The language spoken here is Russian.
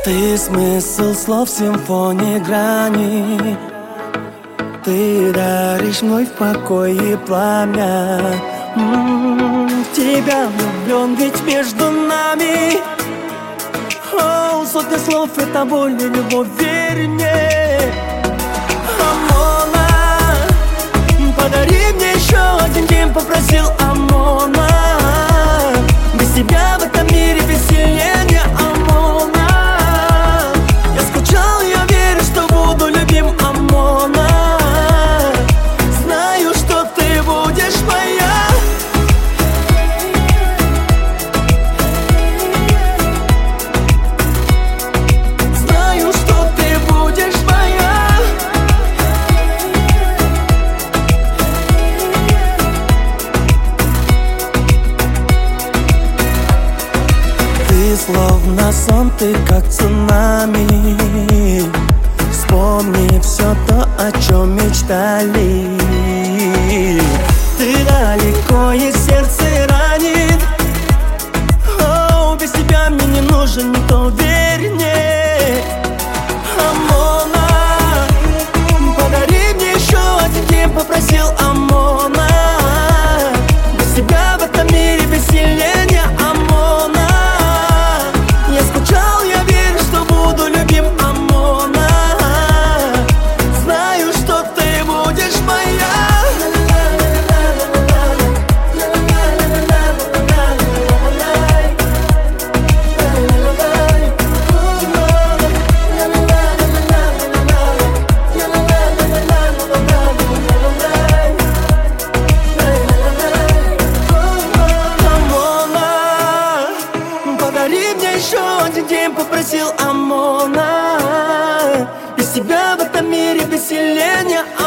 Ты смысл слов симфонии грани. Ты даришь вновь покой и пламя. В тебя влюблен, ведь между нами сотни слов — это боль и любовь, верь мне. Амона, подари мне еще один день, попросил Амона. Без тебя в этом мире веселье не Амона. Я скучал, я верю, что буду любим, Амона. Знаю, что ты будешь моя. Знаю, что ты будешь моя. Ты словно сон, ты как цунами. Вспомни все то, о чем мечтали. Ты далеко, и сердце ранит. Без тебя мне не нужен никто, верь мне. Амона, подари мне еще один день, попросил Амона. Без тебя в этом мире веселье не Амона. Я скучал, я верю, что буду любим, Амона. Знаю, что ты будешь моя. Подари мне еще один день, попросил Амона. Без тебя в этом мире веселье не